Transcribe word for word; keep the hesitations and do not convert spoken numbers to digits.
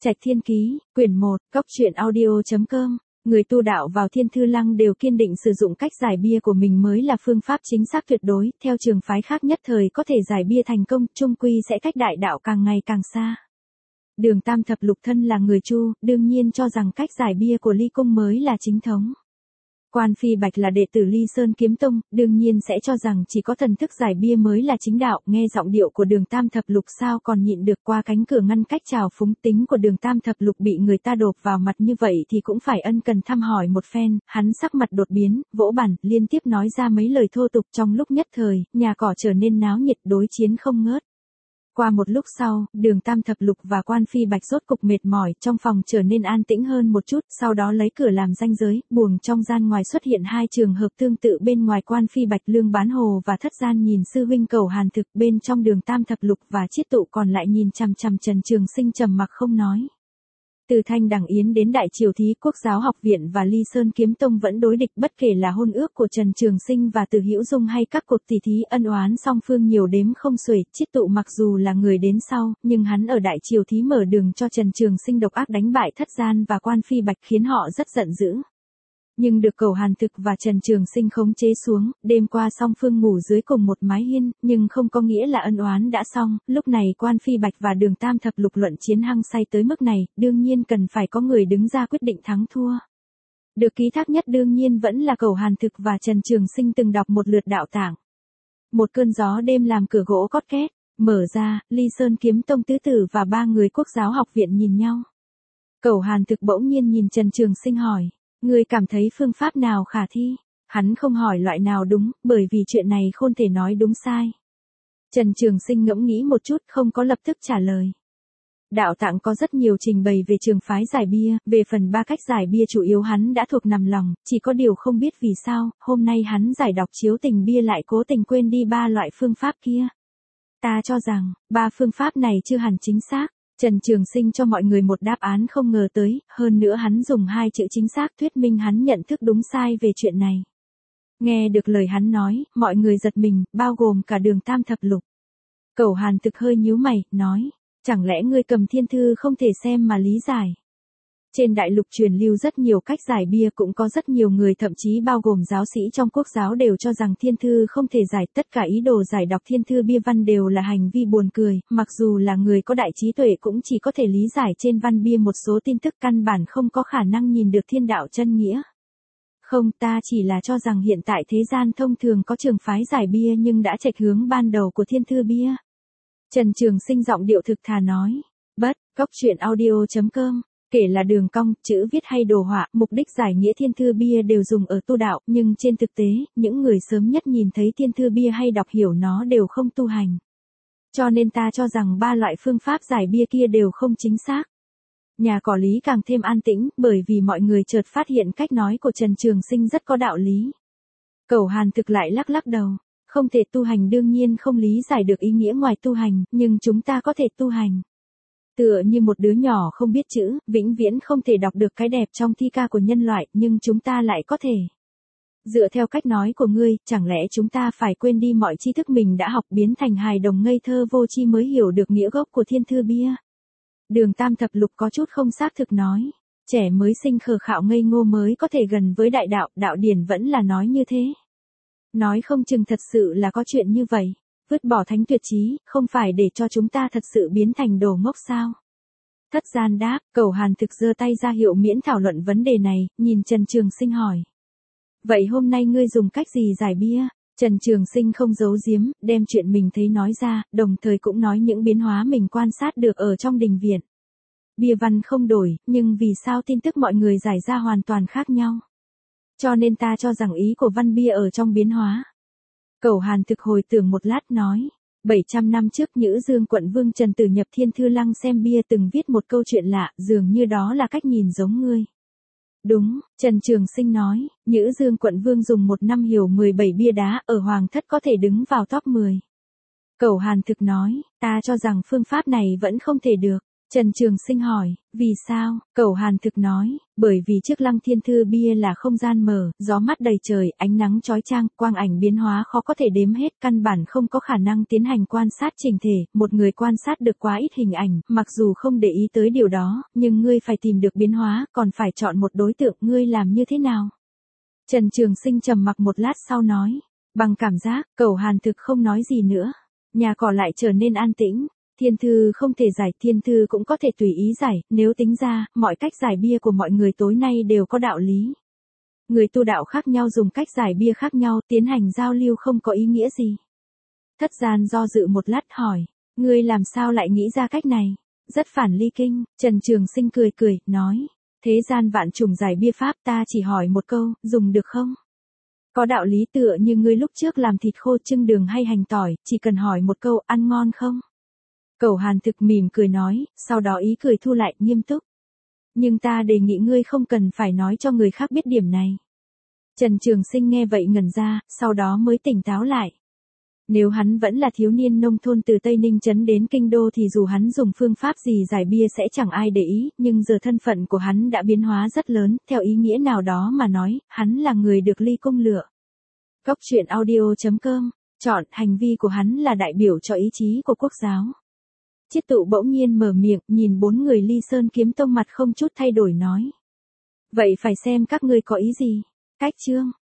Trạch Thiên Ký, quyển một, cốc truyện audio chấm com. Người tu đạo vào Thiên Thư Lăng đều kiên định sử dụng cách giải bia của mình mới là phương pháp chính xác tuyệt đối, theo trường phái khác nhất thời có thể giải bia thành công, chung quy sẽ cách đại đạo càng ngày càng xa. Đường Tam Thập Lục thân là người Chu, đương nhiên cho rằng cách giải bia của Ly Cung mới là chính thống. Quan Phi Bạch là đệ tử Ly Sơn Kiếm Tông, đương nhiên sẽ cho rằng chỉ có thần thức giải bia mới là chính đạo, nghe giọng điệu của Đường Tam Thập Lục sao còn nhịn được, qua cánh cửa ngăn cách trào phúng tính của Đường Tam Thập Lục bị người ta độp vào mặt như vậy thì cũng phải ân cần thăm hỏi một phen, hắn sắc mặt đột biến, vỗ bàn, liên tiếp nói ra mấy lời thô tục, trong lúc nhất thời, nhà cỏ trở nên náo nhiệt, đối chiến không ngớt. Qua một lúc sau, Đường Tam Thập Lục và Quan Phi Bạch rốt cục mệt mỏi, trong phòng trở nên an tĩnh hơn một chút, sau đó lấy cửa làm ranh giới, buồng trong gian ngoài xuất hiện hai trường hợp tương tự, bên ngoài Quan Phi Bạch Lương Bán Hồ và Thất Gian nhìn sư huynh Cầu Hàn Thực, bên trong Đường Tam Thập Lục và Chiết Tụ còn lại nhìn chằm chằm Trần Trường Sinh trầm mặc không nói. Từ Thanh Đằng Yến đến Đại Triều Thí Quốc Giáo Học Viện và Ly Sơn Kiếm Tông vẫn đối địch, bất kể là hôn ước của Trần Trường Sinh và Từ Hữu Dung hay các cuộc tỉ thí ân oán song phương nhiều đếm không xuể. Chiết Tụ mặc dù là người đến sau, nhưng hắn ở Đại Triều Thí mở đường cho Trần Trường Sinh độc ác đánh bại Thất Gian và Quan Phi Bạch khiến họ rất giận dữ. Nhưng được Cầu Hàn Thực và Trần Trường Sinh khống chế xuống, đêm qua song phương ngủ dưới cùng một mái hiên, nhưng không có nghĩa là ân oán đã xong, lúc này Quan Phi Bạch và Đường Tam Thập Lục luận chiến hăng say tới mức này, đương nhiên cần phải có người đứng ra quyết định thắng thua. Được ký thác nhất đương nhiên vẫn là Cầu Hàn Thực và Trần Trường Sinh từng đọc một lượt đạo tạng. Một cơn gió đêm làm cửa gỗ cót két, mở ra, Ly Sơn Kiếm Tông tứ tử và ba người Quốc Giáo Học Viện nhìn nhau. Cầu Hàn Thực bỗng nhiên nhìn Trần Trường Sinh hỏi. Ngươi cảm thấy phương pháp nào khả thi? Hắn không hỏi loại nào đúng, bởi vì chuyện này không thể nói đúng sai. Trần Trường Sinh ngẫm nghĩ một chút, không có lập tức trả lời. Đạo tạng có rất nhiều trình bày về trường phái giải bia, về phần ba cách giải bia chủ yếu hắn đã thuộc nằm lòng, chỉ có điều không biết vì sao, hôm nay hắn giải đọc chiếu tình bia lại cố tình quên đi ba loại phương pháp kia. Ta cho rằng, ba phương pháp này chưa hẳn chính xác. Trần Trường Sinh cho mọi người một đáp án không ngờ tới, hơn nữa hắn dùng hai chữ chính xác thuyết minh hắn nhận thức đúng sai về chuyện này. Nghe được lời hắn nói, mọi người giật mình, bao gồm cả Đường Tam Thập Lục. Cầu Hàn Thực hơi nhíu mày, nói, chẳng lẽ ngươi cầm thiên thư không thể xem mà lý giải? Trên đại lục truyền lưu rất nhiều cách giải bia, cũng có rất nhiều người thậm chí bao gồm giáo sĩ trong quốc giáo đều cho rằng thiên thư không thể giải, tất cả ý đồ giải đọc thiên thư bia văn đều là hành vi buồn cười, mặc dù là người có đại trí tuệ cũng chỉ có thể lý giải trên văn bia một số tin tức, căn bản không có khả năng nhìn được thiên đạo chân nghĩa. Không, ta chỉ là cho rằng hiện tại thế gian thông thường có trường phái giải bia nhưng đã chệch hướng ban đầu của thiên thư bia. Trần Trường Sinh giọng điệu thực thà nói, bất, cốc truyện audio chấm com. Kể là đường cong, chữ viết hay đồ họa, mục đích giải nghĩa thiên thư bia đều dùng ở tu đạo, nhưng trên thực tế, những người sớm nhất nhìn thấy thiên thư bia hay đọc hiểu nó đều không tu hành. Cho nên ta cho rằng ba loại phương pháp giải bia kia đều không chính xác. Nhà cỏ lý càng thêm an tĩnh, bởi vì mọi người chợt phát hiện cách nói của Trần Trường Sinh rất có đạo lý. Cầu Hàn Thực lại lắc lắc đầu, không thể tu hành đương nhiên không lý giải được ý nghĩa ngoài tu hành, nhưng chúng ta có thể tu hành. Tựa như một đứa nhỏ không biết chữ, vĩnh viễn không thể đọc được cái đẹp trong thi ca của nhân loại, nhưng chúng ta lại có thể. Dựa theo cách nói của ngươi, chẳng lẽ chúng ta phải quên đi mọi tri thức mình đã học, biến thành hài đồng ngây thơ vô tri mới hiểu được nghĩa gốc của thiên thư bia? Đường Tam Thập Lục có chút không xác thực nói, trẻ mới sinh khờ khạo ngây ngô mới có thể gần với đại đạo, đạo điển vẫn là nói như thế. Nói không chừng thật sự là có chuyện như vậy. Vứt bỏ thánh tuyệt chí, không phải để cho chúng ta thật sự biến thành đồ ngốc sao? Thất Gian đáp, Cầu Hàn Thực giơ tay ra hiệu miễn thảo luận vấn đề này, nhìn Trần Trường Sinh hỏi. Vậy hôm nay ngươi dùng cách gì giải bia? Trần Trường Sinh không giấu giếm, đem chuyện mình thấy nói ra, đồng thời cũng nói những biến hóa mình quan sát được ở trong đình viện. Bia văn không đổi, nhưng vì sao tin tức mọi người giải ra hoàn toàn khác nhau? Cho nên ta cho rằng ý của văn bia ở trong biến hóa. Cầu Hàn Thực hồi tưởng một lát nói, bảy trăm năm trước Nhữ Dương quận vương Trần Tử nhập Thiên Thư Lăng xem bia từng viết một câu chuyện lạ, dường như đó là cách nhìn giống ngươi. Đúng, Trần Trường Sinh nói, Nhữ Dương quận vương dùng một năm hiểu mười bảy bia đá, ở Hoàng thất có thể đứng vào top mười. Cầu Hàn Thực nói, ta cho rằng phương pháp này vẫn không thể được. Trần Trường Sinh hỏi, vì sao? Cẩu Hàn Thực nói, bởi vì trước Lăng Thiên Thư bia là không gian mở, gió mát đầy trời, ánh nắng chói chang, quang ảnh biến hóa khó có thể đếm hết, căn bản không có khả năng tiến hành quan sát chỉnh thể, một người quan sát được quá ít hình ảnh, mặc dù không để ý tới điều đó, nhưng ngươi phải tìm được biến hóa, còn phải chọn một đối tượng, ngươi làm như thế nào? Trần Trường Sinh trầm mặc một lát sau nói, bằng cảm giác. Cẩu Hàn Thực không nói gì nữa. Nhà cỏ lại trở nên an tĩnh. Thiên thư không thể giải, thiên thư cũng có thể tùy ý giải, nếu tính ra, mọi cách giải bia của mọi người tối nay đều có đạo lý. Người tu đạo khác nhau dùng cách giải bia khác nhau, tiến hành giao lưu không có ý nghĩa gì. Thất Gian do dự một lát hỏi, ngươi làm sao lại nghĩ ra cách này? Rất phản ly kinh. Trần Trường Sinh cười cười, nói, thế gian vạn trùng giải bia pháp, ta chỉ hỏi một câu, dùng được không? Có đạo lý, tựa như ngươi lúc trước làm thịt khô trưng đường hay hành tỏi, chỉ cần hỏi một câu, ăn ngon không? Cẩu Hàn Thực mỉm cười nói, sau đó ý cười thu lại, nghiêm túc. Nhưng ta đề nghị ngươi không cần phải nói cho người khác biết điểm này. Trần Trường Sinh nghe vậy ngẩn ra, sau đó mới tỉnh táo lại. Nếu hắn vẫn là thiếu niên nông thôn từ Tây Ninh trấn đến Kinh Đô thì dù hắn dùng phương pháp gì giải bia sẽ chẳng ai để ý, nhưng giờ thân phận của hắn đã biến hóa rất lớn, theo ý nghĩa nào đó mà nói, hắn là người được ly cung lựa. Góc truyện audio chấm com, chọn, hành vi của hắn là đại biểu cho ý chí của quốc giáo. Chiết Tụ bỗng nhiên mở miệng, nhìn bốn người Ly Sơn Kiếm Tông mặt không chút thay đổi nói. Vậy phải xem các ngươi có ý gì. Cách chương.